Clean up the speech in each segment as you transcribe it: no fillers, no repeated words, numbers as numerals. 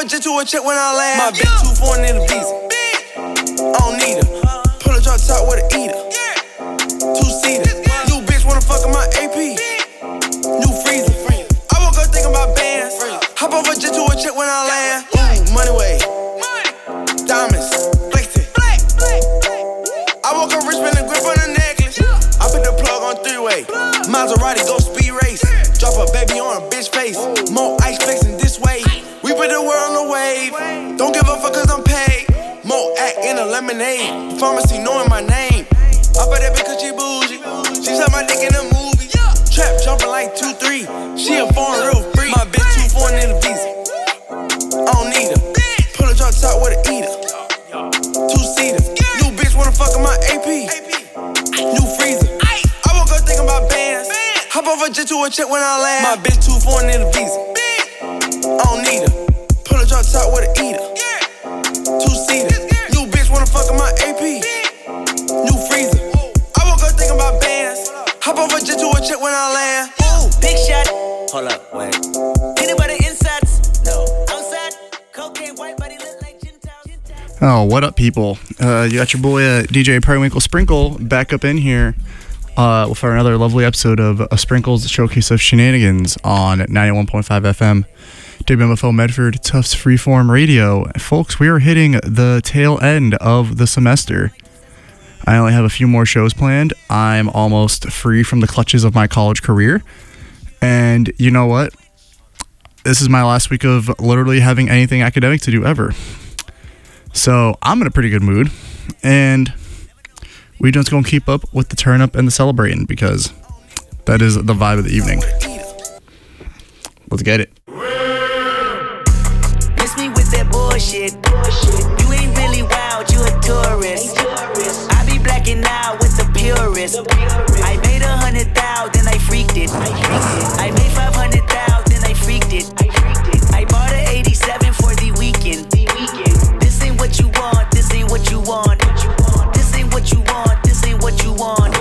a jet to a check when I land. My bitch too foreign in the visa. I don't need her. Pull a drop top with an eater. Two-seater. New bitch wanna fuck in my AP. New freezer. I woke up thinking about bands. Hop off a jet to a check when I land. Ooh, money way. Diamonds. Flexing. I woke up rich, spin the grip on the necklace. I put the plug on three-way. Maserati go speed race. Drop a baby on a bitch face. More ice flexing this way. We put the world on the wave. Don't give a fuck cause I'm paid. More act in a lemonade. Pharmacy knowing my name. I bet that bitch cause she bougie. She suck my dick in the movie. Trap jumping like 2-3. She a foreign real free. My bitch too foreign in the visa. I don't need her. Pull a drop top with an eater. Two-seater. New bitch wanna fuck in my AP. New freezer. I woke up thinking about bands. Hop off a jet to a check when I land. My bitch too foreign in the visa. I don't need her. Pull a drop top with an eater. Two-seater. New bitch wanna fuck in my AP. New freezer. I woke up thinking about bands. Hop off a jet to a check when I land. Ooh, big shot. Hold up, wait. Anybody inside? No. Outside? Cocaine, white body look like Gentile. Oh, what up, people? You got your boy DJ Periwinkle Sprinkle back up in here for another lovely episode of a Sprinkle's Showcase of Shenanigans on 91.5 FM. WMFO Medford Tufts Freeform Radio. Folks, we are hitting the tail end of the semester. I only have a few more shows planned. I'm almost free from the clutches of my college career. And you know what? This is my last week of literally having anything academic to do ever. So I'm in a pretty good mood. And we just gonna keep up with the turn up and the celebrating because that is the vibe of the evening. Let's get it. Miss me with that bullshit. You ain't really wild, you a tourist. I be blacking out with the purist. I made 100,000, then I freaked it. I made 500,000, then I freaked it. I bought an 87 for the weekend. This ain't what you want, this ain't what you want. This ain't what you want, this ain't what you want.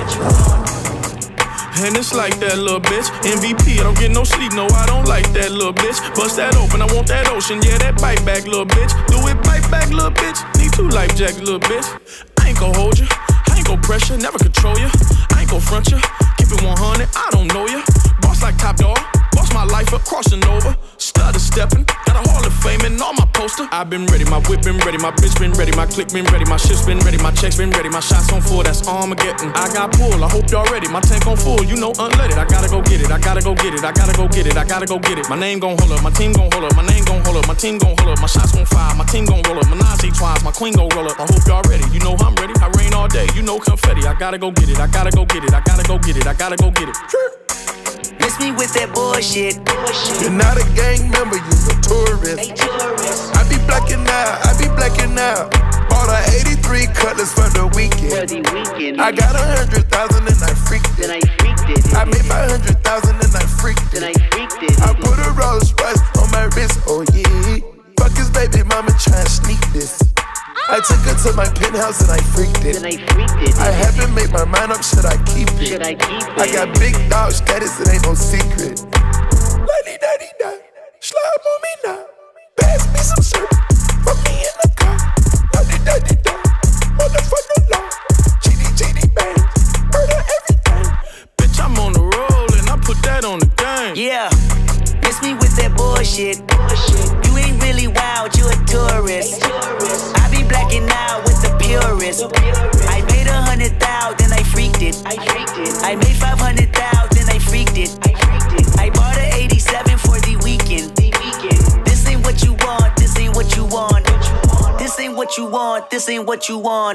And it's like that little bitch. MVP, I don't get no sleep, no, I don't like that little bitch. Bust that open, I want that ocean, yeah, that bite back, little bitch. Do it, bite back, little bitch. Need 2 life jackets, little bitch. I ain't gon' hold you, I ain't gon' pressure, never control you. I ain't gon' front you, keep it 100, I don't know you. Boss like Top Dog, boss my life up, crossing over. Stutter stepping, got a Hall of Fame and all my poster. I been ready, my whip been ready, my bitch been ready, my click been ready, my shit's been ready, my checks been ready, my shots on full, that's Armageddon. I got pull, I hope y'all ready, my tank on full, you know unleaded. I gotta go get it, I gotta go get it, I gotta go get it, I gotta go get it. My name gon' hold up, my team gon' hold up, my name gon' hold up, my team gon' hold up, my shots gon' fire, my team gon' roll up, Menage twice, my queen gon' roll up. I hope y'all ready, you know I'm ready, I rain all day, you know confetti. I gotta go get it, I gotta go get it, I gotta go get it, I gotta go get it. Miss me with that bullshit. You're not a gang member, you're a tourist. I be blacking out. Bought a 83 Cutlass for the weekend. I got 100,000 and I freaked it. I made 500,000 and I freaked it. I put a Rolls Royce on my wrist, oh yeah. Fuck his baby mama tryna sneak this. I took her to my penthouse and I freaked it. I haven't made my mind up, should I keep it? I got big dog status, it ain't no secret. La-dee-da-dee-da, slime on me now. Pass me some syrup, put me in the car. La-dee-da-dee-da, motherfucker law. GD bang, murder everything. Bitch, I'm on the roll and I put that on the game. Yeah, miss me with that bullshit. You ain't really wild, you a tourist. I be blacking out with the purist. I made 100,000, then I freaked it. I made 500,000, then I freaked it. I bought an 87 for the weekend. This ain't what you want, this ain't what you want. This ain't what you want, this ain't what you want.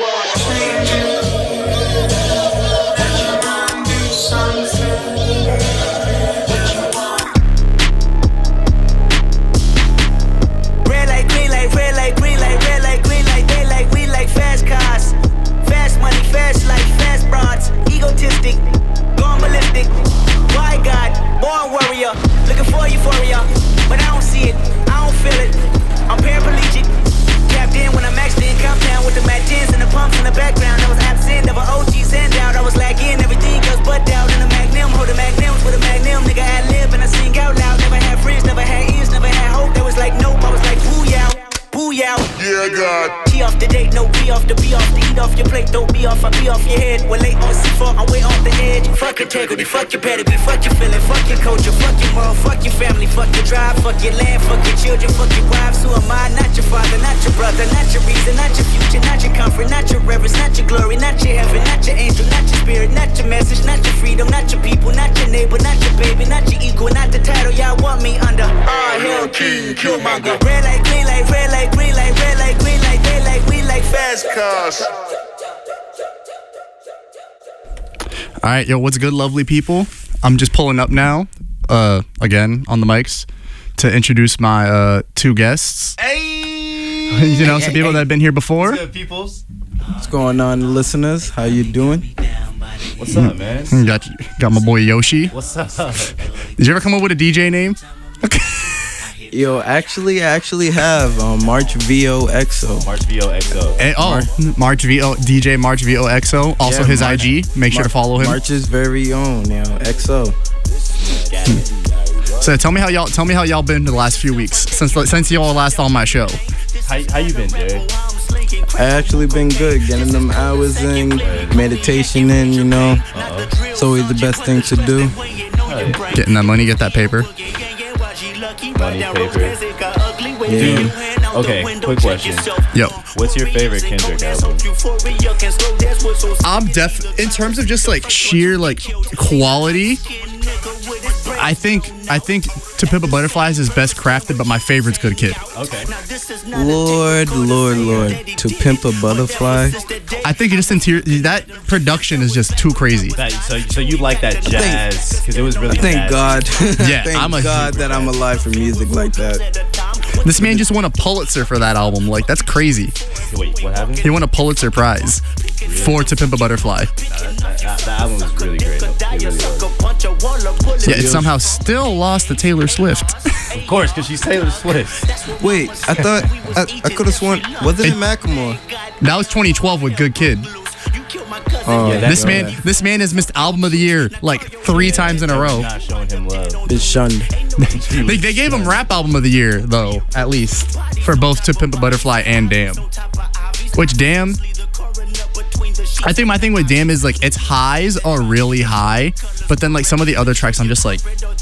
Red light, green light, red light, green light, red light, green light. They like, we like fast cars, fast money, fast life, fast bronze. Egotistic, gone ballistic. Why God, born warrior, looking for euphoria, but I don't see it, I don't feel it. I'm paraplegic, tapped in when I'm maxed in. Compound with the Mac 10s and the pumps in the background. I was absent of an OG Zen. Yeah, God. T off the date, no be off the eat off your plate, don't be off, I be off your head. We're late on C4, I'm way off the edge. Fuck integrity, fuck your pedigree, fuck your feeling, fuck your culture, fuck your mom, fuck your family, fuck your drive, fuck your land, fuck your children, fuck your wives. Who am I? Not your father, not your brother, not your reason, not your future, not your comfort, not your reverence, not your glory, not your heaven, not your angel, not your spirit, not your message, not your freedom, not your people, not your neighbor, not your baby, not your equal, not the title y'all want me under. Hell King, Killmonger. Red light, green light, red light, green light, red light, green light, they like, we like fast cars. All right, yo, what's good, lovely people? I'm just pulling up now, again, on the mics, to introduce my two guests. Hey! You know, some people that have been here before. What's good, peoples? What's going on, listeners? How you doing? What's up, man? Got my boy Yoshi. What's up? Did you ever come up with a DJ name? Yo, I actually have March VOXO. March VOXO. March VO DJ March VOXO. Also Yeah, his March- IG. Make sure to follow him. March's very own, XO. So tell me how y'all been the last few weeks since y'all were last on my show. How you been, Jerry? I actually been good, getting them hours in, meditation in, you know. It's always the best thing to do. Getting that money, get that paper. Money, paper. Yeah. Okay, quick question. Yo, What's your favorite Kendrick album? I'm in terms of just like sheer like quality. I think To Pimp a Butterfly is his best crafted, but my favorite's Good Kid. Okay. Lord. To Pimp a Butterfly. I think it just that production is just too crazy. So you like that jazz because it was really Thank God. Yeah, Thank I'm a God that I'm alive for music like that. This man just won a Pulitzer for that album. Like, that's crazy. Wait, what happened? He won a Pulitzer Prize for To Pimp a Butterfly. That album was really great. It really was. Yeah, it somehow still lost to Taylor Swift. Of course, because she's Taylor Swift. Wait, I thought I could have sworn. Wasn't it Macklemore? That was 2012 with Good Kid. Oh, Yeah, This man has missed Album of the Year like 3 times in a row. Not showing him love. It's shunned. They gave him Rap Album of the Year though, at least for both To Pimp a Butterfly and Damn. Which Damn, I think my thing with Damn is like its highs are really high, but then like some of the other tracks I'm just like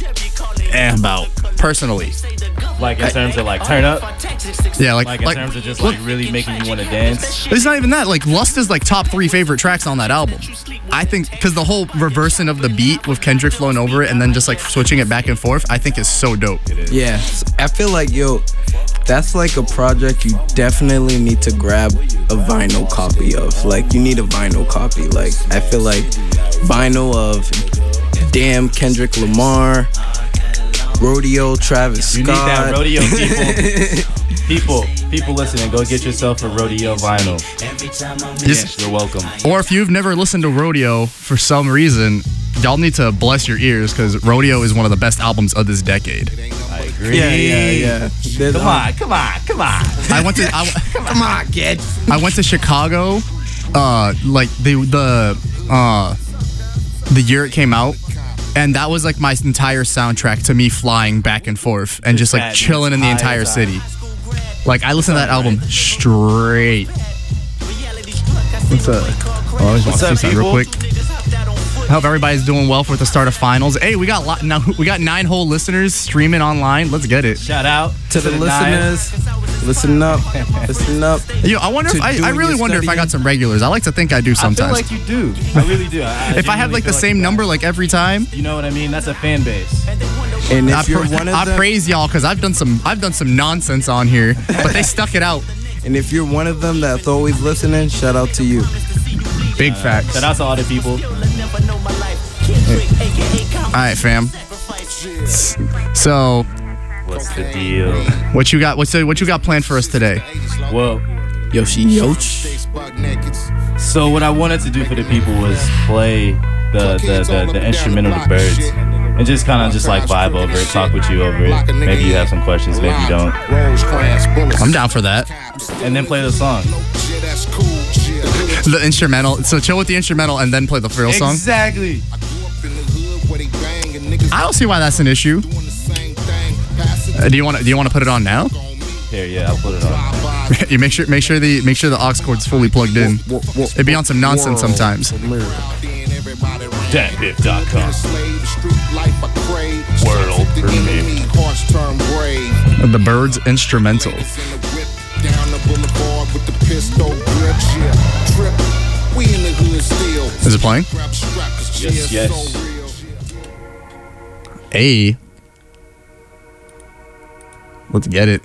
about personally. Like in terms of like turn up. Yeah, Like in terms of just like really making you want to dance. It's not even that. Like Lust is like top 3 favorite tracks on that album. I think because the whole reversing of the beat with Kendrick flowing over it and then just like switching it back and forth, I think is so dope. Yeah, I feel like, yo, that's like a project you definitely need to grab a vinyl copy of. Like, you need a vinyl copy. Like, I feel like vinyl of Damn, Kendrick Lamar, Rodeo, Travis Scott. You need that rodeo, people. People listening, go get yourself a rodeo vinyl. Yes. You're welcome. Or if you've never listened to Rodeo for some reason, y'all need to bless your ears because Rodeo is one of the best albums of this decade. I agree. Yeah. There's, Come on. I went to Come on, kid. I went to Chicago, like the year it came out, and that was like my entire soundtrack to me flying back and forth and just like chilling in the entire city. Like I listened to that album straight. What's up? Oh, I just want to up, say something real people? quick. I hope everybody's doing well for the start of finals. Hey, we got 9 whole listeners streaming online. Let's get it. Shout out To the listeners, listen up. Yo, I wonder if To I doing really your wonder if I studying. got some regulars. I like to think I do sometimes. I feel like you do. I really do. If I have like the same number like every time, You know what I mean? That's a fan base. And I if you're one of them, praise y'all because I've done some nonsense on here, but they stuck it out. and if you're one of them that's always listening, shout out to you. Big facts. Shout out to all the people. All right, fam. So, What's the deal? what you got? What you got planned for us today? Well, Yoshi. so what I wanted to do for the people was play the instrumental The Birds and just kind of just like vibe over it, talk with you over it. Maybe you have some questions, maybe you don't. I'm down for that. And then play the song. The instrumental. So chill with the instrumental and then play the real song. Exactly. I don't see why that's an issue. Do you want to put it on now? Here, yeah, I'll put it on. You make sure the aux cord's fully plugged in. It'd be on some nonsense sometimes. DatBiff.com. World premiere. The Byrds instrumental. Is it playing? Yes. Hey. Let's get it.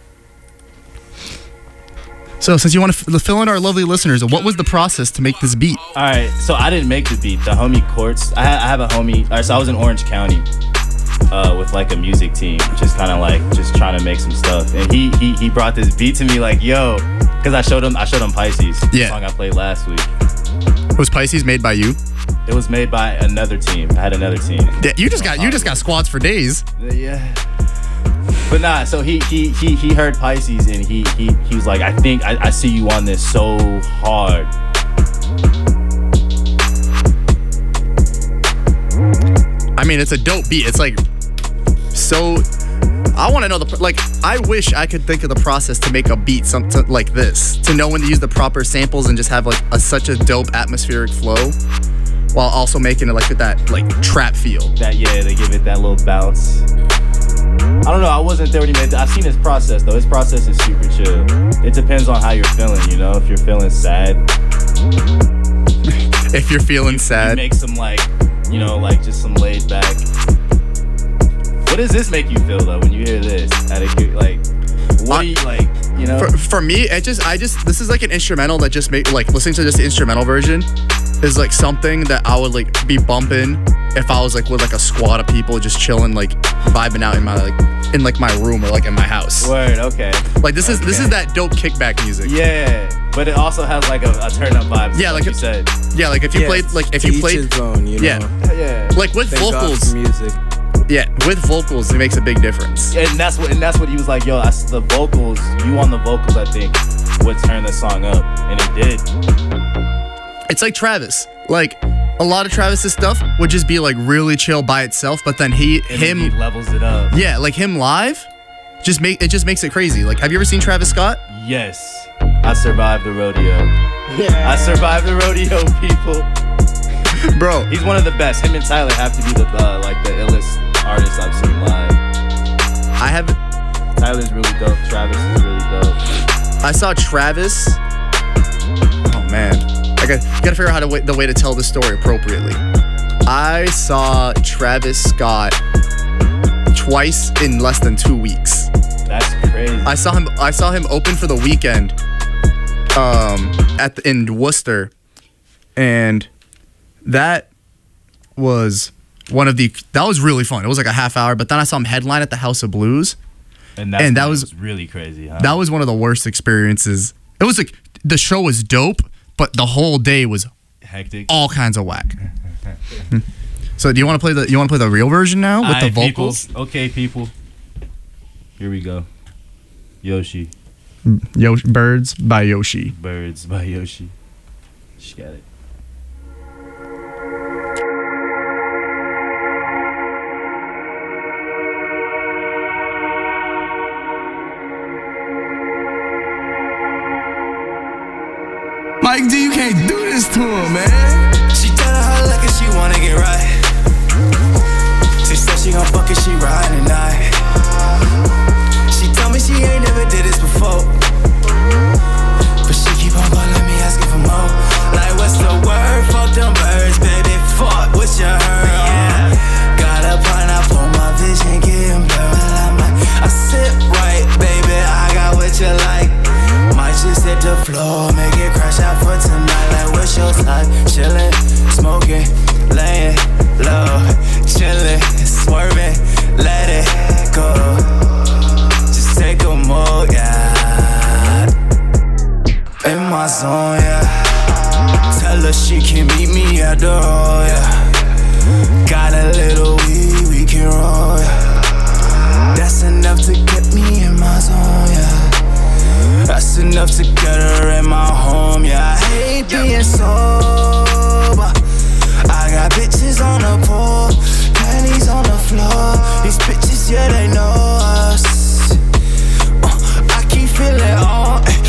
So, since you want to fill in our lovely listeners, what was the process to make this beat? All right, so I didn't make the beat. The homie Quartz, I have a homie. All right, so I was in Orange County with like a music team, just kind of like just trying to make some stuff. And he brought this beat to me like, yo, because I showed him Pisces, the song I played last week. Was Pisces made by you? It was made by another team. I had another team. Yeah, you just got squats for days. Yeah. But nah, so he heard Pisces and he was like, I think I see you on this so hard. I mean, it's a dope beat. It's like so. I want to know I wish I could think of the process to make a beat something like this. To know when to use the proper samples and just have like such a dope atmospheric flow, while also making it like with that like trap feel. They give it that little bounce. I don't know. I wasn't there when he made that. I've seen his process though. His process is super chill. It depends on how you're feeling, you know. If you're feeling sad, sad, you make some like, you know, like just some laid back. What does this make you feel though when you hear this? What do you like? You know. For me, this is like an instrumental that just make like listening to just the instrumental version is like something that I would like be bumping if I was like with like a squad of people just chilling, like vibing out in my my room or like in my house. Word, okay. Like this is that dope kickback music. Yeah, but it also has like a turn up vibe. Yeah, like you said. Yeah, like if you played his own, you know? Yeah, like with Thank vocals. God for music. Yeah, with vocals, it makes a big difference. And that's what he was like. Yo, the vocals. You on the vocals, I think, would turn the song up, and it did. It's like Travis. Like a lot of Travis's stuff would just be like really chill by itself, but then he levels it up. Yeah, like him live, just makes it crazy. Like, have you ever seen Travis Scott? Yes, I survived the rodeo. I survived the rodeo, people. Bro, he's one of the best. Him and Tyler have to be the illest artists I've seen live. Tyler's really dope. Travis is really dope. I saw Travis. Oh man, I gotta figure out the way to tell this story appropriately. I saw Travis Scott twice in less than 2 weeks. That's crazy. I saw him open for The Weeknd in Worcester, and that was really fun. It was like a half hour, but then I saw him headline at the House of Blues, and that was really crazy. Huh? That was one of the worst experiences. It was like the show was dope, but the whole day was hectic, all kinds of whack. So, do you want to play the real version now with the vocals? People. Okay, people. Here we go. Yoshi. Birds by Yoshi. Birds by Yoshi. She got it. Mike D, you can't do this to him, man. She tell her like she wanna get right. She said she gon' fuck it, she riding tonight. She told me she ain't never did this before, but she keep on calling me asking for more. Like, what's the word? Fuck them birds, baby. Fuck what you heard, yeah. Got a pineapple, my vision getting blurred. I sit right, baby, I got what you like. Might just hit the floor, make it crash out for tonight. Like, what's your type? Chillin', smoking, laying low, chillin', swerving, let it go. Just take a move, yeah. In my zone, yeah. Tell her she can meet me at the road, yeah. Got a little weed, we can roll, yeah. That's enough to get me in my zone, yeah. That's enough to get her in my home, yeah. I hate being sober. I got bitches on the pole, panties on the floor. These bitches, yeah, they know us. I keep feeling on.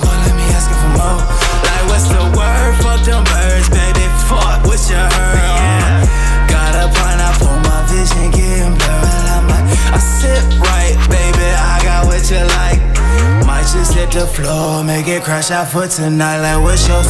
boy, let me ask you for more. Like, what's the word? Fuck them birds, baby. Fuck what you heard. Got a pineapple, my vision getting blurred. I'm like, I sit right, baby. I got what you like. Might just hit the floor, make it crash out for tonight. Like, what's yours?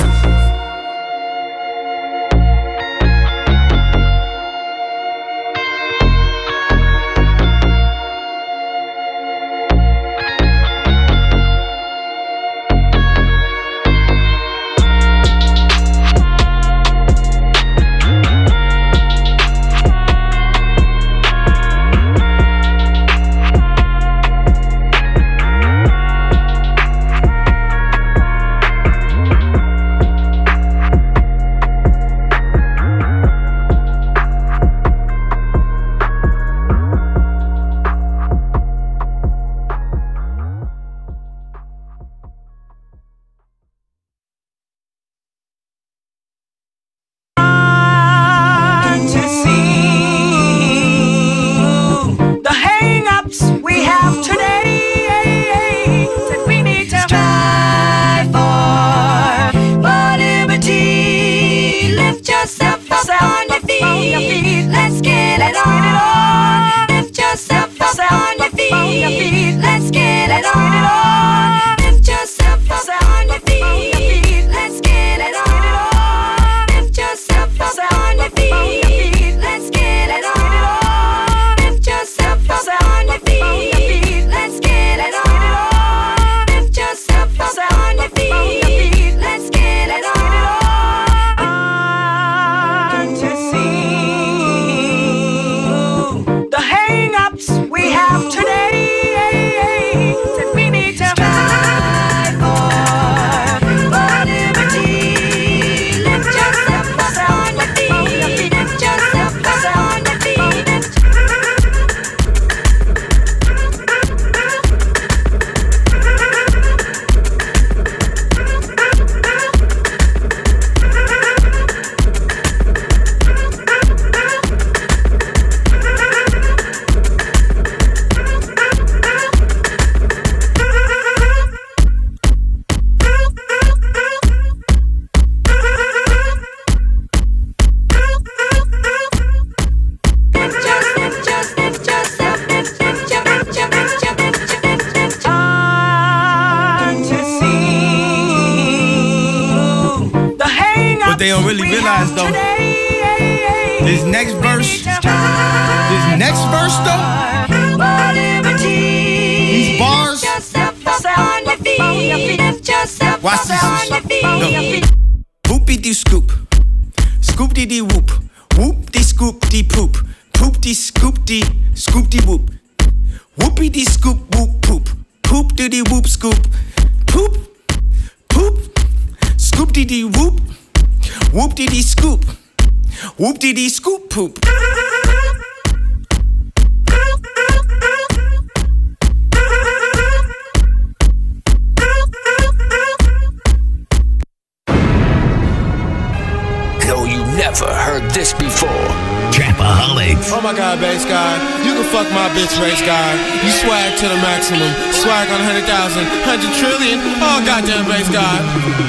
Race guy, you swag to the maximum. Swag on 100,000, 100 trillion. Oh, goddamn bass guy.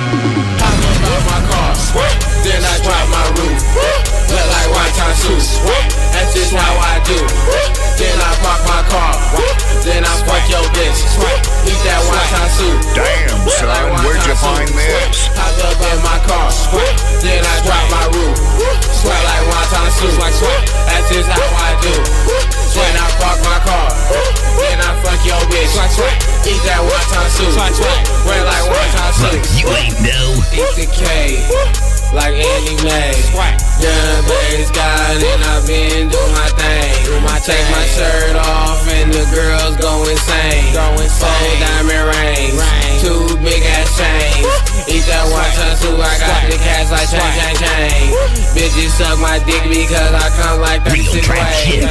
I look out my car, then I drop my roof. Look like one-time suits. That's just how I do. Then I park my car. Then I fuck your bitch. Eat that one-time suit. Damn, son, where'd you find this? I look in my car, then I drop my roof. Sweat like one-time suits. That's just how I do. When I park my car, then I fuck your bitch. Eat that one-time suit. Wear like one-time suit. You ain't no. Eat the K, like Andy May. Young bass guy, then I been do my thing. Take my shirt off and the girls go insane. Four diamond rings, two big ass chains. Eat that one-time suit. I got the cash like chain. Bitches suck my dick because I come like 36 ways.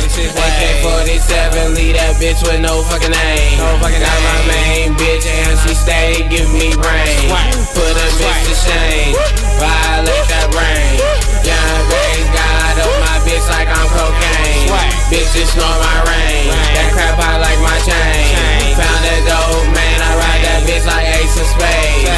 AK-47, leave that bitch with no fucking name. Got my main bitch and she stay giving me brain. Put a bitch to shame, violate that brain. Young bass got up my bitch like I'm cocaine. Bitches snort my rain, that crap I like my chain. Found that dope man, I ride that bitch like Ace of Spades.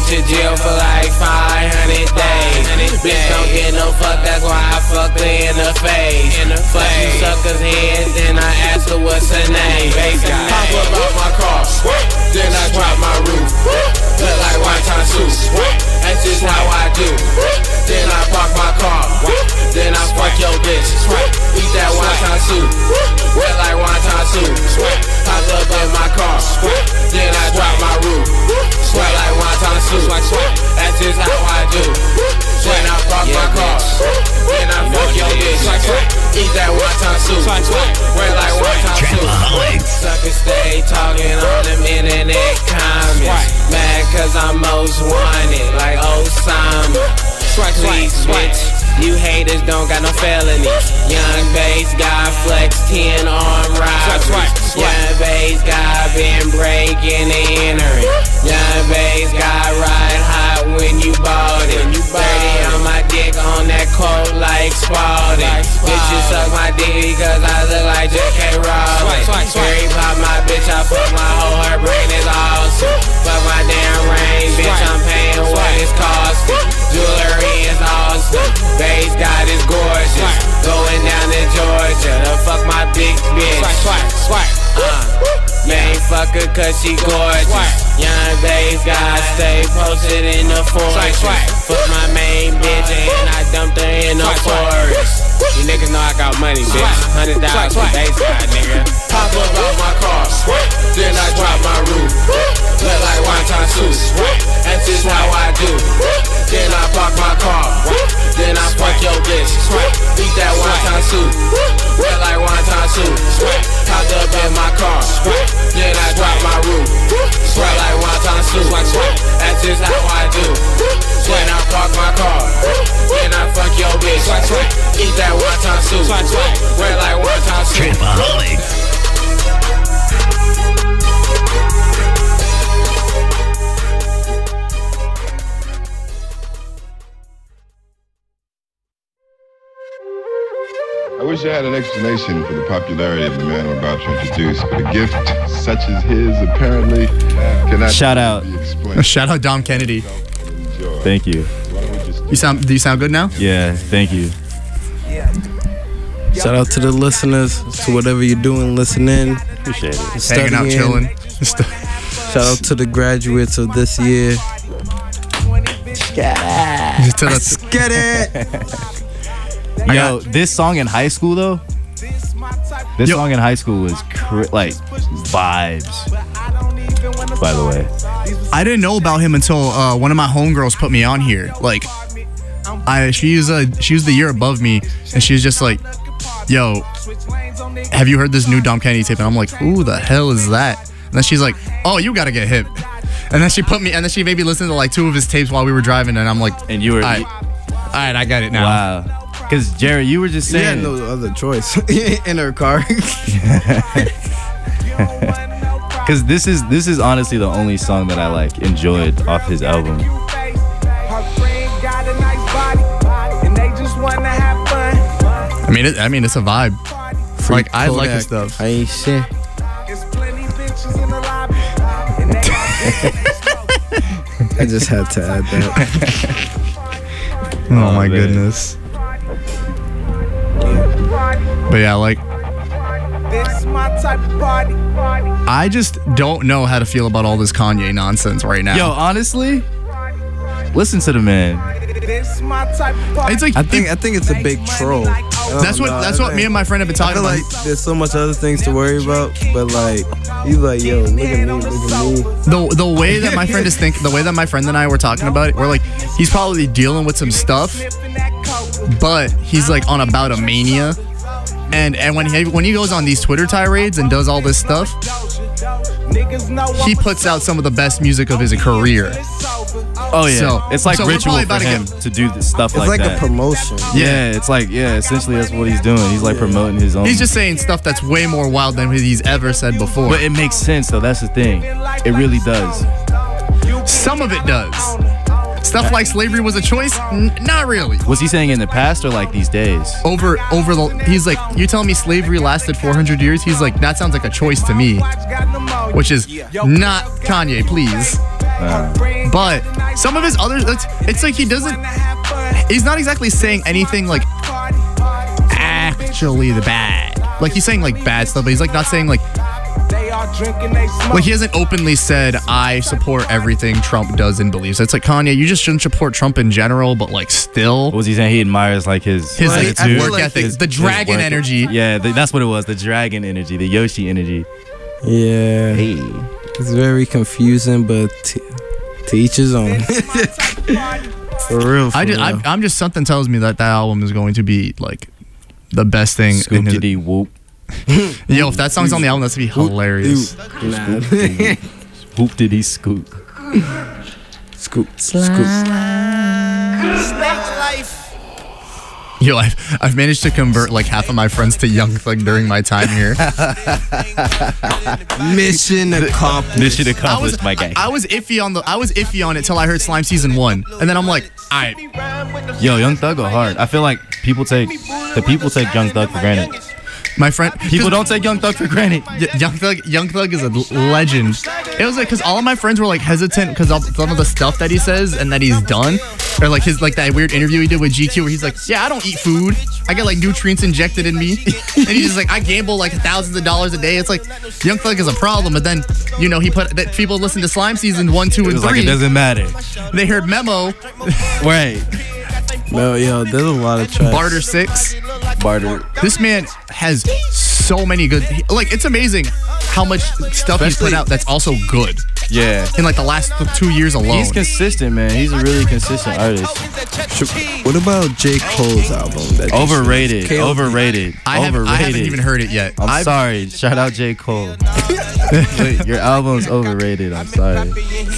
to jail for like 500 days. Bitch don't get no fuck, that's why I fucked her in the face. Fuck you suckers' heads, then I asked her what's her name. Pop up out my car, then I drop my roof. Look like wonton soup, that's just how I do. Then I park my car, then I fuck your bitch. Eat that wonton soup, look like wonton soup. Pop up in my car, then I drop my roof. Sweat like wonton soup, that's just how I do. Then I park my car, then I fuck your bitch. Eat that wonton soup, wear like wonton soup. Suckers stay talking on them internet comments. Mad cause I'm most wanted, like Osama. Please switch, you haters don't got no felonies. Young bass got flex 10 arm robberies. Young bass got been breaking and entering. Young bass got ride hot when you bought it. 30 on my dick on that coat like Spalding. Bitches suck my dick because I look like J.K. Rowling. Harry pop my bitch, I fuck my hoe, her brain is awesome. Fuck my damn rain, bitch, I'm paying what it's costing. Jewelry is awesome, bass God is gorgeous. Going down to Georgia to fuck my big bitch. Man, fuck her cause she gorgeous. Young bass God stay posted in the forest. Fuck my main bitch and I dumped her in the forest. You niggas know I got money, bitch. 100,000 for bass God, nigga. Pop up out my car, then I drop my roof. Look like wonton soup, that's just how I do. Then I park my car, then I fuck your bitch. Eat that wonton soup, look like wonton soup. Popped up in my car, then I drop my roof. Sweat like wonton soup, that's just how I do. Then I park my car, then I fuck your bitch. Eat that wonton soup, wear like wonton soup. Tripaholics. I wish I had an explanation for the popularity of the man I'm about to introduce, but a gift such as his apparently cannot Shout out. be explained. Shout out Dom Kennedy. Thank you. Do you sound good now? Yeah, thank you. Shout out to the listeners, to whatever you're doing, listening. Appreciate it. Just hanging out, chilling. Shout out to the graduates of this year. Let's get it. Yo, this song in high school though. This song in high school was like vibes. By the way, I didn't know about him until one of my homegirls put me on here. Like, she was the year above me, and she was just like, "Yo, have you heard this new Dom Kennedy tape?" And I'm like, "Who the hell is that?" And then she's like, "Oh, you gotta get hip." And then she made me listen to like 2 of his tapes while we were driving, and I'm like, and you were, all right, I got it now. Wow. Because Jerry, you were just saying, had no other choice in her car. Because this is honestly the only song that I like enjoyed off his album. I mean, it's a vibe. Like, I like his stuff. I ain't shit. I just had to add that. Oh my goodness. But yeah, like, I just don't know how to feel about all this Kanye nonsense right now. Yo, honestly, listen to the man. It's like, I think it's a big troll. That's what me and my friend have been talking about. I feel like there's so much other things to worry about, but like he's like, yo, look at me. The way that my friend is thinking, the way that my friend and I were talking about it, we're like, he's probably dealing with some stuff, but he's like on about a mania. And when he goes on these Twitter tirades and does all this stuff, he puts out some of the best music of his career. Oh yeah, So- it's like so we're ritual probably for about to him to do this stuff It's like like that. a promotion. Yeah, it's like essentially that's what he's doing. He's like promoting his own. He's just saying stuff that's way more wild than he's ever said before. But it makes sense though. That's the thing. It really does. Some of it does. Stuff like slavery was a choice? Not really. Was he saying in the past or like these days? He's like, you're telling me slavery lasted 400 years? He's like, that sounds like a choice to me. Which is not Kanye, please. But some of his others, it's like he's not exactly saying anything like actually the bad. Like he's saying like bad stuff, but he's like not saying like he hasn't openly said I support everything Trump does and believes. It's like Kanye, you just shouldn't support Trump in general, but like still. What was he saying? He admires like his like, work ethic, the dragon energy. Yeah, that's what it was. The dragon energy, the Yoshi energy. Yeah. Hey. It's very confusing, but to each his own. For real. I'm just something tells me that album is going to be like the best thing. Scoop whoop. Yo, if that song's on the album, that's gonna be hilarious. Whoop did he scoop? Scoop. Yo, I've managed to convert like half of my friends to Young Thug during my time here. Mission accomplished. Mission accomplished, my guy. I was iffy on it till I heard Slime Season 1, and then I'm like, alright. Yo, Young Thug go hard. I feel like people take Young Thug for granted. My friend, people don't take Young Thug for granted. Young Thug is a legend. It was like because all of my friends were like hesitant because of some of the stuff that he says and that he's done, or like his that weird interview he did with GQ where he's like, yeah, I don't eat food, I get like nutrients injected in me, and he's just like, I gamble like thousands of dollars a day. It's like Young Thug is a problem, but then he put that people listen to Slime Season 1, 2, and 3. Like it doesn't matter. They heard Memo. Right. No, yo, there's a lot of tracks. Barter 6. Barter. This man has so many good. Like it's amazing how much stuff he's put out that's also good. Yeah. In like the last 2 years alone. He's consistent, man. He's a really consistent artist. What about J. Cole's album? Overrated. Overrated. I haven't even heard it yet. I'm sorry. Shout out J. Cole. Wait, your album's overrated. I'm sorry.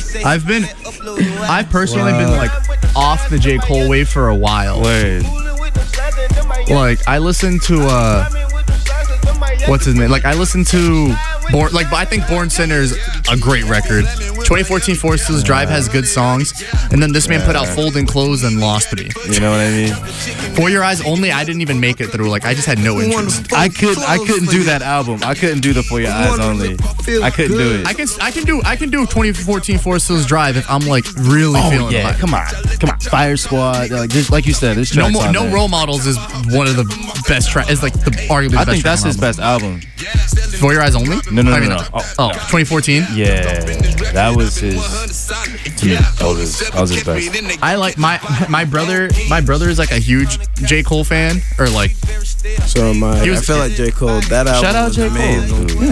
I've personally been like off the J. Cole wave for a while. Word. Like I listened to what's his name? Like I listened to Born. Like I think Born Sinner is a great record. 2014 Forest Hills Drive has good songs, and then this man put out Folding Clothes and lost me. You know what I mean? For Your Eyes Only, I didn't even make it through. Like I just had no interest. I couldn't do that album. I couldn't do the For Your Eyes Only. I couldn't do it. I can do 2014 Forest Hills Drive if I'm like really feeling it. Come on. Fire Squad. Like you said, there's tracks on No there. Role Models is one of the best tracks. It's like arguably the best. I think that's his best album. For Your Eyes Only? No. 2014? Yeah, that was his. That was his best. I like my brother. My brother is like a huge J. Cole fan, or like. So am I. I feel like J. Cole. That album Shout out was J. amazing. Cole.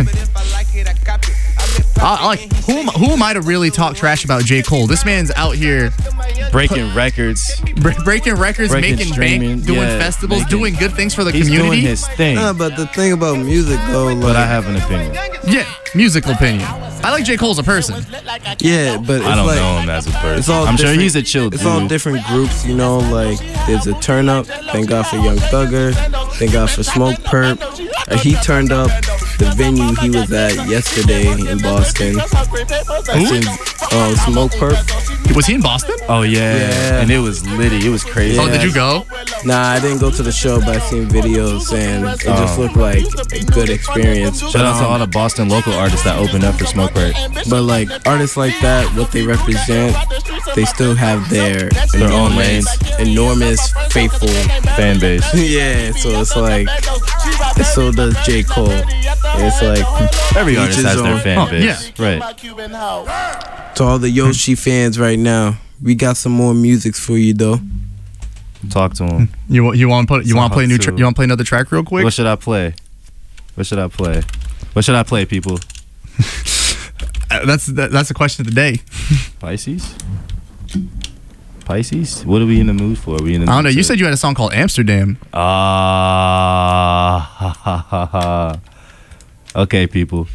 Who am I to really talk trash about J. Cole? This man's out here breaking records, making bank, doing festivals, doing good things for the community. He's doing his thing. Nah, but the thing about music though, like, but I have an opinion. Yeah, musical opinion. I like J. Cole as a person. Yeah, but it's I don't like, know him as a person. It's all I'm sure he's a chill dude. It's all different groups, you know. Like there's a Turn Up. Thank God for Young Thugger. Thank God for Smoke Perp. He turned up the venue he was at yesterday in Boston. Smoke Perp. Was he in Boston? Oh yeah. And it was litty. It was crazy. Yeah. Oh, did you go? Nah, I didn't go to the show, but I seen videos and it just looked like a good experience. Shout out to all the Boston local artists that opened up for Smoke Perp. But like artists like that, what they represent, they still have their own lanes, enormous faithful fan base. Yeah, so it's like, so does J. Cole. It's like every artist has their fan base. Yeah. Right. To all the Yoshi fans right now, we got some more music for you though. Talk to him. You want to play you want to play another track real quick? What should I play? What should I play, people? That's the question of the day. Pisces? What are we in the mood for? Are we in the mood I don't know. for? You said you had a song called Amsterdam. Okay, people.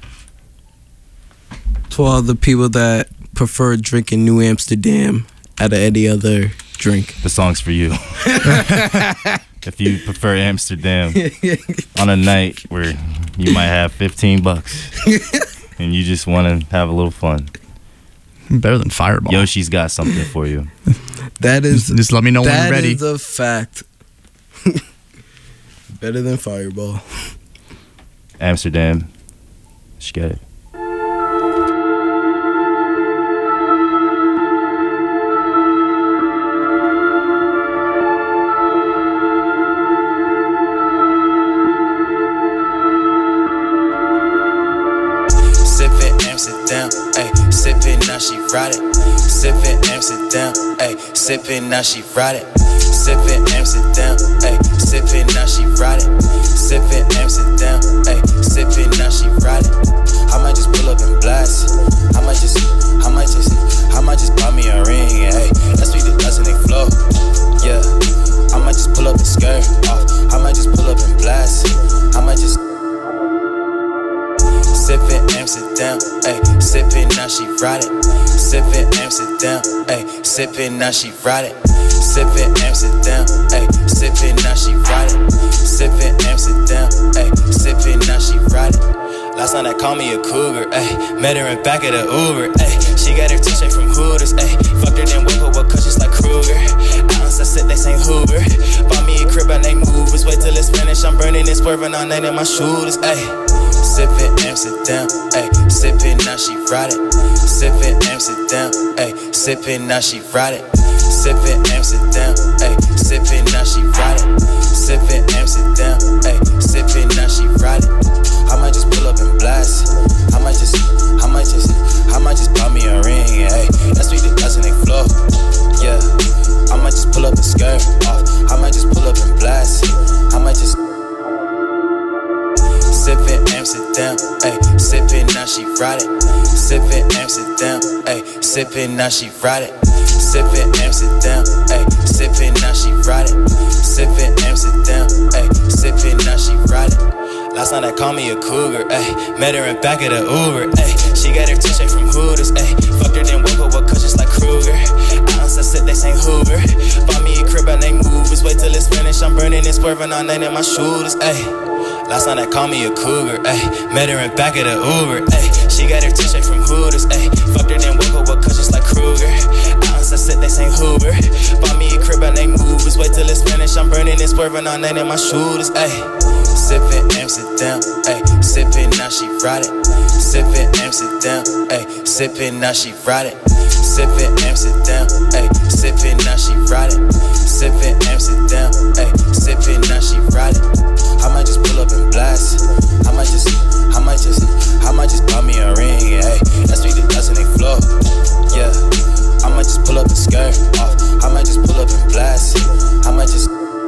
To all the people that prefer drinking New Amsterdam out of any other drink, the song's for you. If you prefer Amsterdam on a night where you might have $15 and you just want to have a little fun. Better than Fireball. Yoshi's got something for you. That is just let me know when you're ready. That is a fact. Better than Fireball. Amsterdam. Let's get it. Amsterdam, ayy, sippin', now she ride it. Sippin' Amsterdam, ayy, sippin', now she ride it. Sippin' Amsterdam, ayy, sippin', now she ride it. Sippin' Amsterdam, ayy, sippin', now she ride it. I might just pull up and blast. I might just buy me a ring, ayy. That's sweet, the dust and they flow. Yeah, I might just pull up and skirt off. I might just pull up and blast. I might just sippin' Amsterdam, ayy, sippin', now she ride it. Sippin' Amsterdam, ayy, sippin', now she ride it. Sippin' Amsterdam, ayy, sippin', now she ride it. Sippin' Amsterdam, ayy, sippin', now she ride it. Last night I called me a cougar, ayy, met her in back of the Uber, ayy. She got her t-shirt from Hooters, ayy. Fucked her then woke her with cushions like Kruger. Ounce I said they ain't Hoover. Bought me a crib and they movers. Wait till it's finished, I'm burning and swerving on night in my shooters, ayy. Sippin' Amsterdam, ayy, sippin', now she ride it. Sippin' Amsterdam, ayy, sippin', now she ride it. Sippin' Amsterdam, ayy, sippin', now she ride it. Sippin' Amsterdam, ayy, sippin', now she ride it. I might just pull up and blast. I might just buy me a ring, ayy. That's sweet, the dust and they flow. Yeah, I might just pull up and skirt off. I might just pull up and blast. I might just sippin' Amsterdam, ayy, sippin', now she ride it. Sippin' Amsterdam, ayy, sippin', now she ride it. Sippin' Amsterdam, ayy, sippin', now she ride it. Sippin' Amsterdam, ayy, sippin', now she ride it. Last night I called me a cougar, ayy, met her in back of the Uber, ayy. She got her t-shirt from Hooters, ayy. Fucked her then woke her with cushions like Kruger. Ounce I said they ain't Hoover. Bought me a crib and they movers. Wait till it's finished, I'm burning and swerving on night in my shooters, ayy. Last night I called me a cougar, ayy. Met her in back of the Uber, ayy. She got her t-shirt from Hooters, ayy. Fucked her then woke her with cushions like Kruger. Ounce I said they ain't Hoover. Bought me a crib and they movers. Wait till it's finished, I'm burning and swerving on night in my shooters, ayy. Sippin' Amsterdam, ayy, sippin', now she ride it. Sippin' Amsterdam, ayy, sippin', now she ride it. Sippin' Amsterdam, ayy, sippin', now she ride it. Sippin' Amsterdam, ayy, sippin', now she ride it. I might just pull up and blast. I might just buy me a ring, ayy. That's sweet, the dust and they flow. Yeah, I might just pull up and skirt off. I might just pull up and blast. I might just.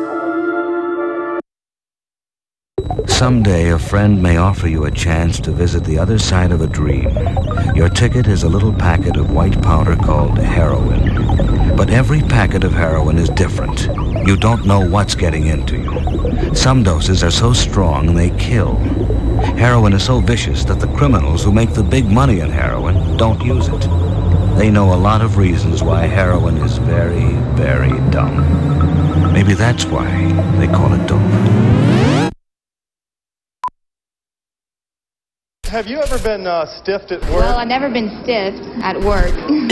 Someday a friend may offer you a chance to visit the other side of a dream. Your ticket is a little packet of white powder called heroin. But every packet of heroin is different. You don't know what's getting into you. Some doses are so strong they kill. Heroin is so vicious that the criminals who make the big money in heroin don't use it. They know a lot of reasons why heroin is very, very dumb. Maybe that's why they call it dope. Have you ever been stiffed at work? Well, I've never been stiffed at work.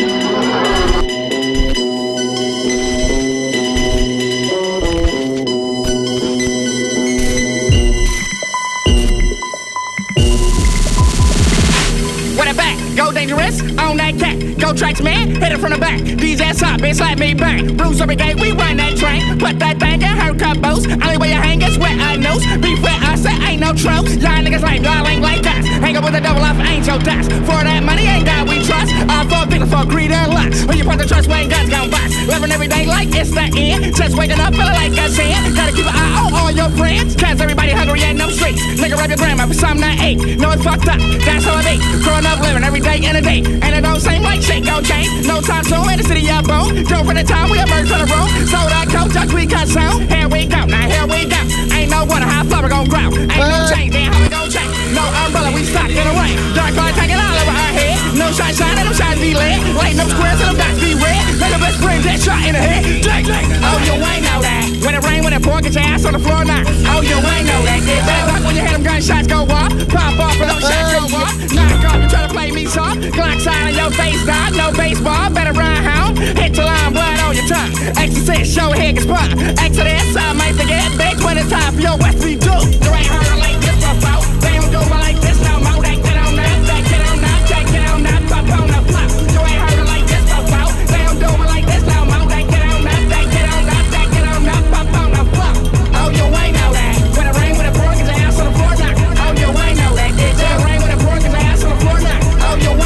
What a back, go dangerous, on that cat, go tracks man, hit it from the back, these ass up, bitch like me bang, Bruce every day, we run that train, put that thing in her combos, only way you hang is where I knows, be where I say ain't no tropes, y'all niggas lame, y'all ain't like that, hang up with the devil off ain't your dash, for that money ain't God we trust, all for victims for greed and lust, when you put the trust when God's gon' box, living every day like it's the end, just waking up feeling like a sin, gotta keep an eye on all your friends, cause everybody hungry ain't no streets, nigga rap your grandma for something I ate, know it's fucked up, that's how it be, growing up living every day in a day, and it don't seem like shit gon' change. No time soon in the city of boom. Don't for the time we emerge from the room. Sold our coat, just we cut sound. Here we go, now here we go. Ain't no water, how far we gon' grow. Ain't no change, then how we gon' change? No umbrella, we stuck in the rain. Dark clouds hanging all over our head. No shine, and them shines be lit. Lighting up squares and them dots be red. Let the best friend get shot in the head. Dang, dang. Oh, you ain't know that. When it rain, when it pour, get your ass on the floor now. Oh, you ain't know that. Get bad luck when you hear them gunshots go off. Pop off and them shots go off. Knock off, you try to play me soft. Glock sign on your face, dog. No baseball, better run home. Hit your line, blood on your tongue. Exorcist, show head gets pop. Exodus, I might forget big when it's time for your Wesley do. You ain't heard it like this before. They don't do it like this no more. They get on that, they get on that, they get on that, pop on the flop. You ain't heard it like this before. They don't do it like this no more. They get on that, they get on that, they get on that, pop on the flop. Oh, you ain't know that. When it rain, when it pour, get your ass on the floor now. Oh, you ain't know that. It just rain when it pour, get your ass on the floor now. Oh, you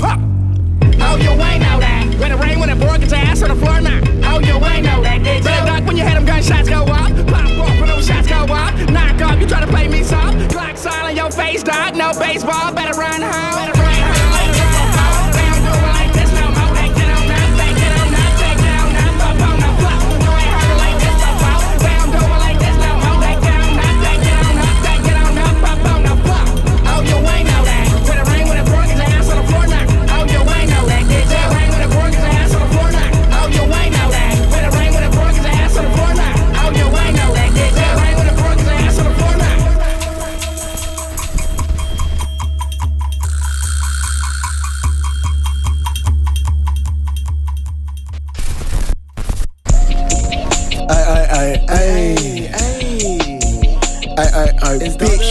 pop. Oh, you ain't know that. When it rain, when it pour, get your ass on the floor now. Oh, you ain't know that. Better duck when you hear them gunshots go off. Pop off when those shots go off. Knock off, you try to play me soft. Glock sign on your face, dog. No baseball, better run home. Better run home. They don't do it like this no more. They get on up, they get on up, they get on up, up on the block. You ain't heard it like this before. They don't do it like this no more. They get on up, they get on up, they get on up, up on the block. Oh, you ain't know that. When it rain, when it pour, get your ass on the floor now. Oh, you ain't know that. Get your rain, when it pour, get your ass on the floor now. Oh, you ain't know that. When it rain, when it pour, get your ass on the floor now. Oh, you ain't know that. Get your rain, when it pour, get your ass on the floor now. Bitch.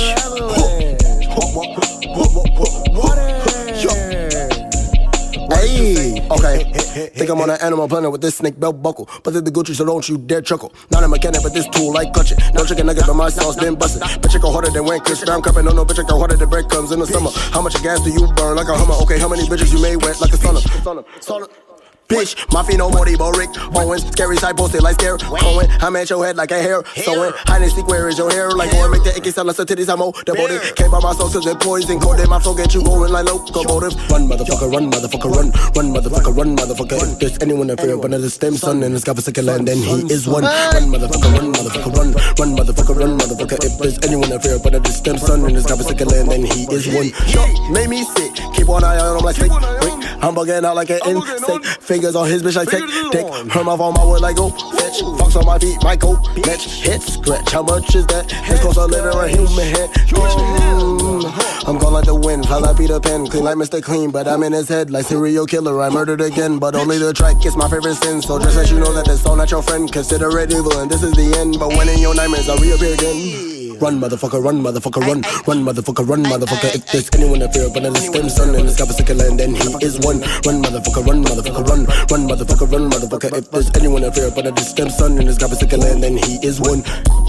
Okay, think I'm on an animal planet with this snake belt buckle. But the Gucci, so don't you dare chuckle. Not a mechanic, but this tool like clutch it. No chicken nugget, but my sauce been busted. Bitch, I go harder than when Chris Brown cupping. No, bitch, I go harder than breadcrumbs in the summer. How much gas do you burn like a Hummer? Okay, how many bitches you made wet like a sauna? Bitch, my pheno Modi Rick Owens, scary side posted like scare Owen, I'm at your head like a hair sewing, hide and seek where is your hair like Owen, make the icky sound like some titties, I'm devoted, came by my soul cause it poison, coded, my flow get you going like locomotive, run motherfucker, run motherfucker, run motherfucker, run motherfucker, if there's anyone that fear but the stem son in the sky for second land, then he is one, run motherfucker, run motherfucker, run motherfucker, run motherfucker, if there's anyone that fear but the stem son in the sky for second land, then he is one, yo, made me sick, keep one eye on him like snake, I'm bugging out like an insect, fingers on his bitch like dick, her mouth on my wood like go fetch, fox on my feet, my coat, match, hit, scratch, how much is that? It's close a little human head, I'm gone like the wind, fly like Peter Pan, clean like Mr. Clean, but I'm in his head like serial killer, I murdered again, but only the track is my favorite sin, so just let you know that this all not your friend, consider it evil and this is the end, but when in your nightmares I reappear again. Run motherfucker, run motherfucker, run motherfucker, run motherfucker. If there's anyone that fear but the stem son in the sky for second land, then he is one. Run motherfucker, run motherfucker, run motherfucker, run motherfucker. If there's anyone that fear but the stem son in the sky for second land, then he is one.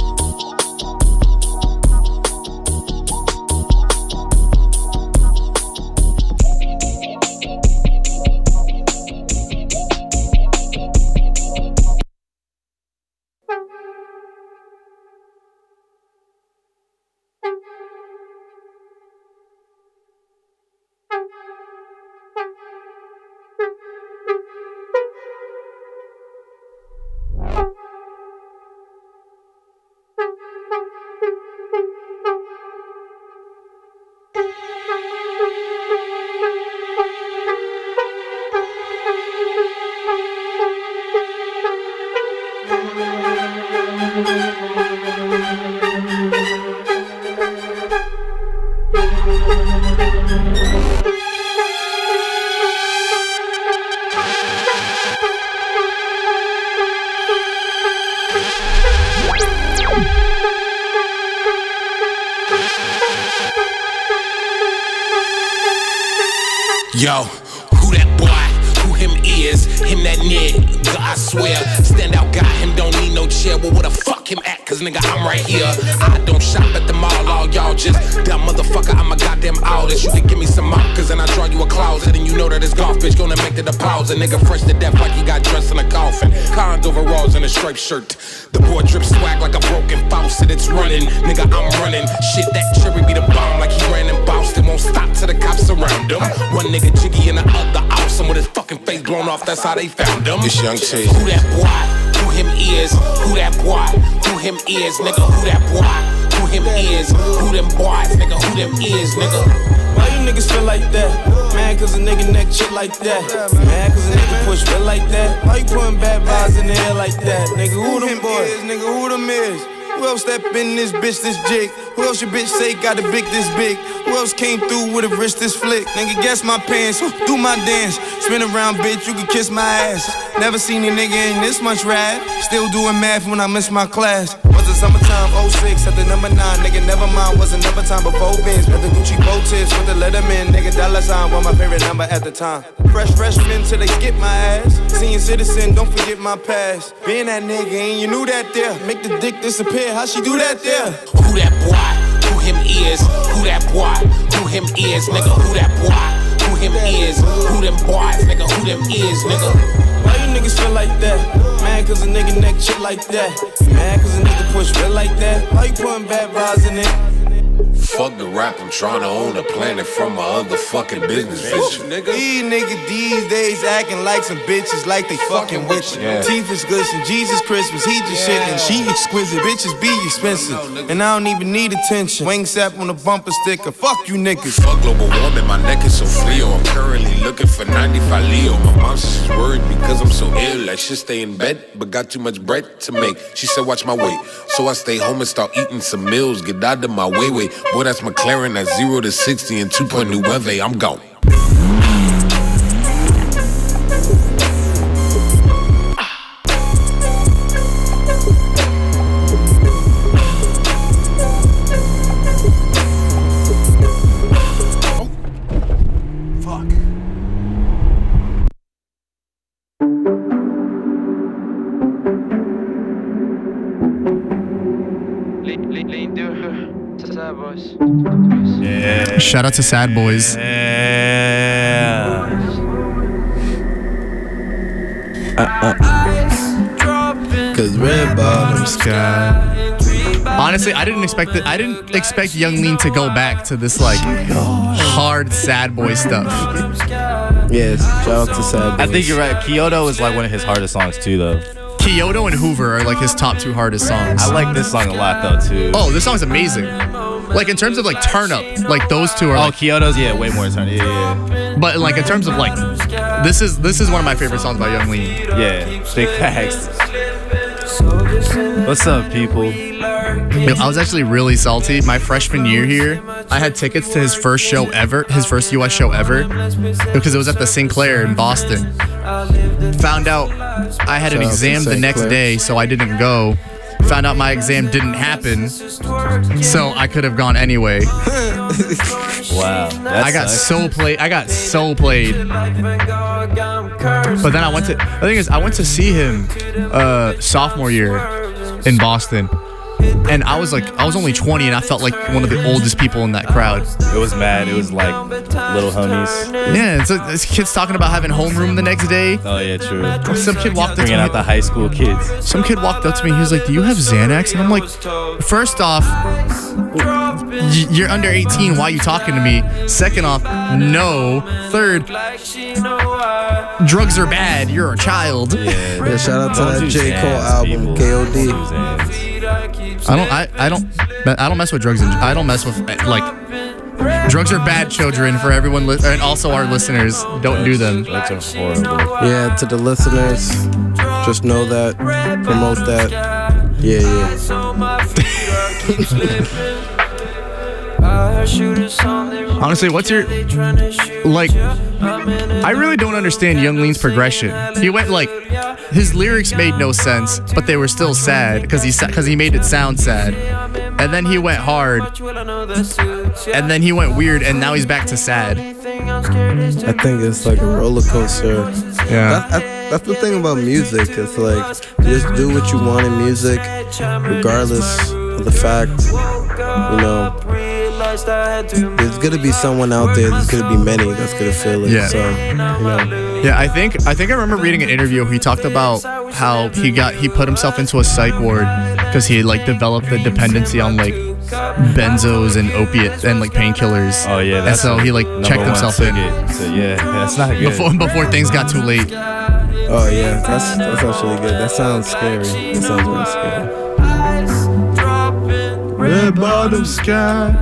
Yo, who that boy? Who him is? Him that nigga, I swear. Stand out guy, him don't need no chair. Well, where the fuck him at? Cause nigga, I'm right here. I don't shop at the mall, all y'all just dumb motherfucker. I'm a goddamn artist. You can give me some markers and I draw you a closet. And you know that this golf bitch gonna make the deposit. Nigga fresh to death like he got dressed in a coffin. Cons overalls and a striped shirt. The boy drip swag like a broken faucet. It's running, nigga, I'm running. Shit, that cherry be the bomb like he ran in Boston. Won't stop till the cops surround him. One nigga jiggy and the other awesome with his fucking face blown off. That's how they found him. It's Young T. Who that boy? Who him is? Who that boy? Who him is? Nigga, who that boy? Who him is? Who them boys? Nigga, who them is? Nigga. Why you niggas feel like that? Mad cause a nigga neck shit like that. Mad cause a nigga push feel like that. Why you putting bad vibes in the air like that? Nigga, who them boys? Nigga, who them is? Who else step in this bitch this jig? Who else your bitch say got a big this big? Who else came through with a wrist this flick? Nigga, guess my pants, do my dance. Spin around, bitch, you can kiss my ass. Never seen a nigga in this much rap. Still doing math when I miss my class. Was it summertime, 06, at the number 9. Nigga, never mind, was another time before Benz. With the Gucci bow tips, with the Letterman. Nigga, dollar sign was my favorite number at the time. Freshman till they skip my ass. Senior citizen, don't forget my past. Being that nigga, and you knew that there. Make the dick disappear, how she do that there? Who that boy? Who him is? Who that boy? Who him is? Nigga, who that boy? Who him is. Who them boys, nigga, who them is, nigga. Why you niggas feel like that? Mad cause a nigga neck shit like that. Mad cause a nigga push real like that. Why you putting bad vibes in it? Fuck the rap, I'm trying to own a planet from my other fucking business vision. These niggas these days acting like some bitches like they fucking with you. Teeth is glisten, Jesus Christmas, he just shit and she exquisite. Bitches be expensive, and I don't even need attention. Wing sap on a bumper sticker, fuck you niggas. Fuck global warming, my neck is so Frio. I'm currently looking for 95 Leo. My mom says she's worried because I'm so ill. I should stay in bed, but got too much bread to make. She said watch my weight, so I stay home and start eating some meals. Get out of my way. Boy, that's McLaren at 0 to 60 and 2.9. I'm gone. Yeah. Shout out to Sad Boys. Yeah. Cause red bottom sky. Honestly, I didn't expect it. I didn't expect Young Lean to go back to this like hard Sad Boy stuff. Yes, shout out to Sad Boys. I think you're right. Kyoto is like one of his hardest songs too, though. Kyoto and Hoover are like his top 2 hardest songs. I like this song a lot though too. Oh, this song's amazing. Like in terms of like turn up, like those two are. Oh, like, Kyoto's way more turn. Yeah. But like in terms of like, this is one of my favorite songs by Young Lean. Yeah, big facts. What's up, people? Yo, I was actually really salty. My freshman year here, I had tickets to his first show ever, his first US show ever, because it was at the Sinclair in Boston. Found out I had an exam the next day, so I didn't go. Found out my exam didn't happen, so I could have gone anyway. Wow, I got so played. But then I went to. The thing is, I went to see him sophomore year in Boston, and I was only 20, and I felt like one of the oldest people in that crowd. It was mad. It was like little homies. Yeah, it's like this kid's talking about having homeroom the next day. Oh yeah, true. Some kid walked up to me. Bringing out the high school kids. Some kid walked up to me. He was like, "Do you have Xanax?" And I'm like, first off, you're under 18. Why are you talking to me? Second off, no. Third, drugs are bad. You're a child. Yeah, shout out to that J. Cole album, K.O.D. I don't mess with drugs. I don't mess with like drugs are bad, children. For everyone and also our listeners, don't do them. Drugs are horrible. Yeah, to the listeners, just know that, promote that. Yeah. Honestly, what's your like? I really don't understand Young Lean's progression. He went like his lyrics made no sense, but they were still sad because he made it sound sad. And then he went hard, and then he went weird, and now he's back to sad. I think it's like a roller coaster. Yeah. That's the thing about music. It's like just do what you want in music, regardless of the fact, you know. There's gonna be someone out there. There's gonna be many that's gonna feel it. Yeah. So, you know. Yeah, I think I remember reading an interview where he talked about how he put himself into a psych ward because he like developed the dependency on like benzos and opiates and like painkillers. Oh yeah, and so he like checked himself in. So yeah, that's not good. Before things got too late. Oh yeah, that's actually good. That sounds scary. That sounds really scary. Red bottom sky.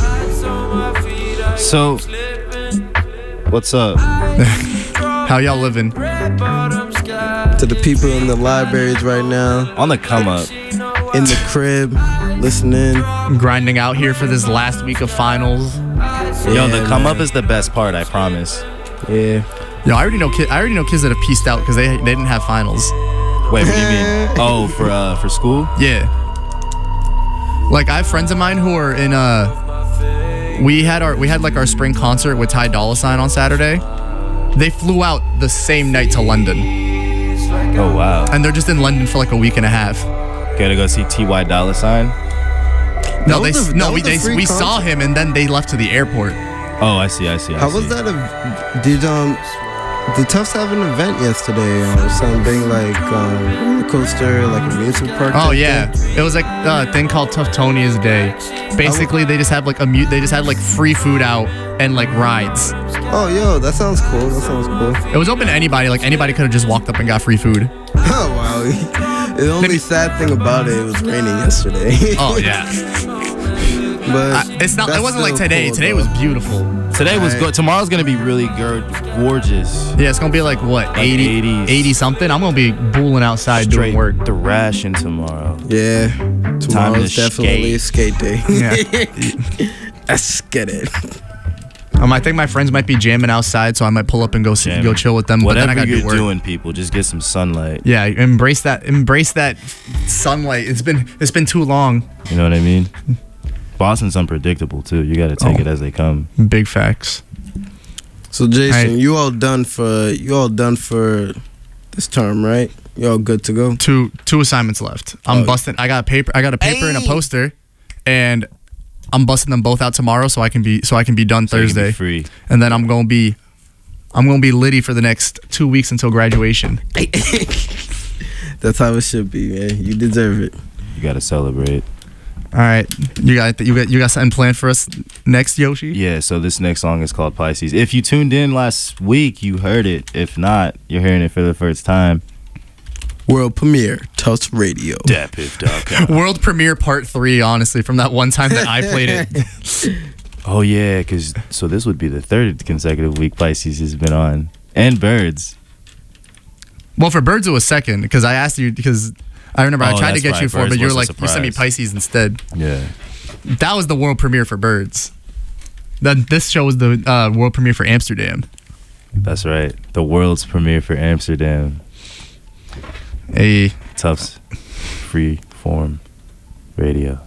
So, what's up? How y'all living? To the people in the libraries right now, on the come up, in the crib, listening, grinding out here for this last week of finals. Yo, the come up is the best part. I promise. Yeah. Yo, I already know kids that have pieced out because they didn't have finals. Wait, what do you mean? Oh, for school? Yeah. Like I have friends of mine who are in we had like our spring concert with Ty Dolla $ign on Saturday. They flew out the same night to London. Oh wow. And they're just in London for like a week and a half. Gotta go see T.Y. Dolla $ign? No, we saw him and then they left to the airport. Oh, I see. How was that? Did Tufts have an event yesterday? Something like roller coaster, like a music park. Oh yeah, it was like a thing called Tuftonia's Day. Basically, they just had like free food out and like rides. Oh yo, that sounds cool. It was open to anybody. Like anybody could have just walked up and got free food. Oh wow. The only sad thing about it was raining yesterday. Oh yeah. But it's not. It wasn't like today. Cool, today was beautiful. Today was good. Tomorrow's gonna be really gorgeous. Yeah, it's gonna be like what, like 80 something. I'm gonna be booling outside doing work. The ration tomorrow. Yeah, tomorrow's definitely a skate day. Yeah. Let's get it. I think my friends might be jamming outside, so I might pull up and go chill with them. Whatever but then I gotta you're do work. doing, people, just get some sunlight. Yeah, embrace that sunlight. It's been too long. You know what I mean? Boston's unpredictable too. You got to take it as they come. Big facts. So Jason, you all done for this term, right? You all good to go? Two assignments left. I'm busting. I got a paper and a poster, and I'm busting them both out tomorrow so I can be done Thursday. You can be free. And then I'm gonna be litty for the next 2 weeks until graduation. That's how it should be, man. You deserve it. You got to celebrate. All right, you got something planned for us next, Yoshi? Yeah, so this next song is called Pisces. If you tuned in last week, you heard it. If not, you're hearing it for the first time. World premiere, Tufts Radio. DatPiff.com. World premiere part 3, honestly, from that one time that I played it. Oh yeah, so this would be the 3rd consecutive week Pisces has been on, and Birds. Well, for Birds it was 2nd because I asked you because. I remember I tried to get you for it, but you're like, you sent me Pisces instead. Yeah. That was the world premiere for Birds. This show was the world premiere for Amsterdam. That's right. The world's premiere for Amsterdam. Hey. Tufts Free Form Radio.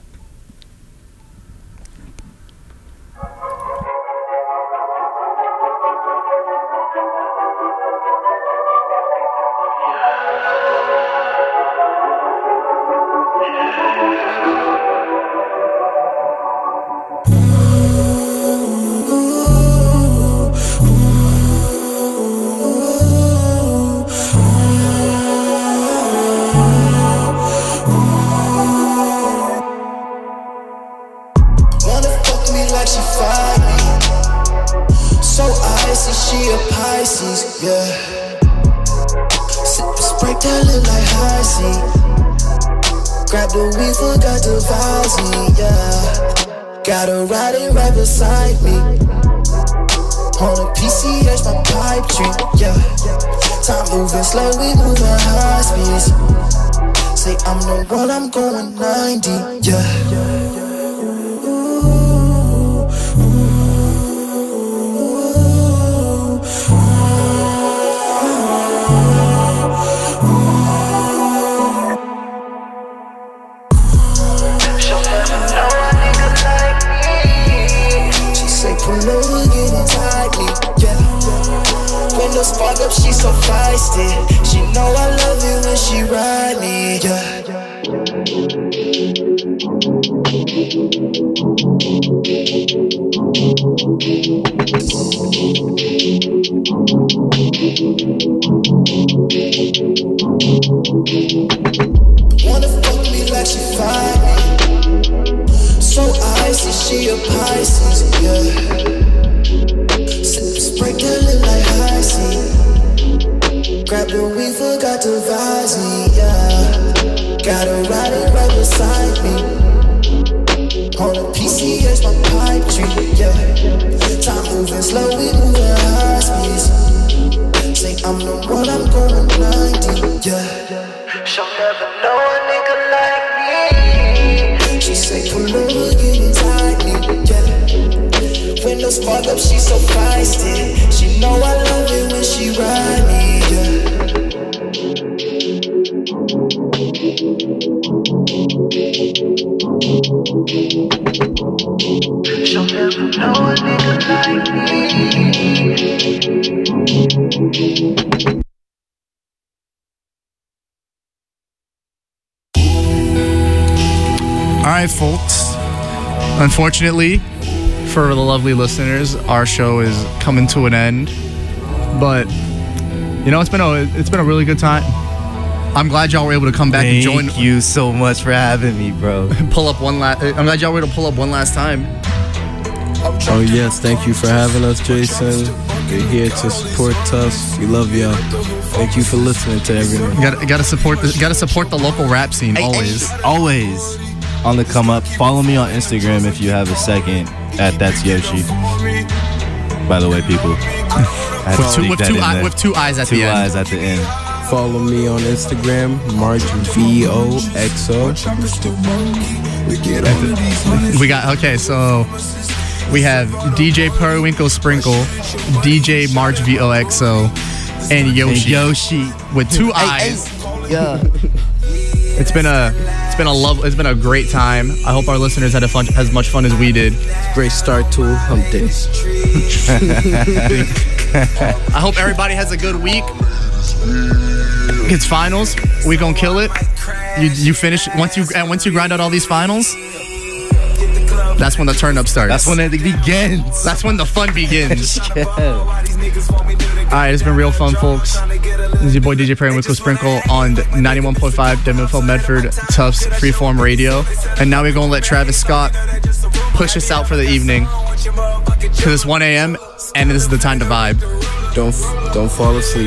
Gotta ride it right beside me. On a PCH, my pipe dream, yeah. Time moving slow, we moving high speeds. Say I'm the one, I'm going 90, yeah. Spark up, she so feisty. She know I love it when she ride me, yeah. Wanna fuck me like she find me. So icy, she a Pisces, yeah. Break that lip like high sea. Grab the weed, forgot to vise me, yeah. Gotta ride it right beside me. On a PCH, my pipe dream, yeah. Time moving slow, we moving high speeds. Say I'm the one, I'm going 90, yeah. She'll never know a nigga like me. She say pull over, get inside me, yeah. When the spark up, she so feisty. She know I love it when she ride me, yeah. She'll never know a nigga like me. Alright, folks. Unfortunately, for the lovely listeners, our show is coming to an end. But you know, it's been a really good time. I'm glad y'all were able to come back and join. Thank you so much for having me, bro. I'm glad y'all were able to pull up one last time. Oh yes, thank you for having us, Jason. We're here to support us. We love y'all. Thank you for listening to everything. You gotta support the local rap scene always. Always on the come up. Follow me on Instagram if you have a second at That's Yoshi. By the way, people. With two eyes at the end. 2 eyes at the end. Follow me on Instagram, MarchVOXO. We have DJ Periwinkle Sprinkle, DJ March VOXO, and Yoshi with 2 eyes. Yeah. It's been a great time. I hope our listeners had as much fun as we did. Great start to hump day. I hope everybody has a good week. It's finals. We gonna kill it. You finish once you grind out all these finals. That's when the turn up starts. That's when it begins. That's when the fun begins. Yeah. Alright, it's been real fun, folks. This is your boy DJ Periwinkle Sprinkle on 91.5 WFL Medford Tufts Freeform Radio. And now we're gonna let Travis Scott push us out for the evening. Cause it's 1 a.m. and this is the time to vibe. Don't fall asleep.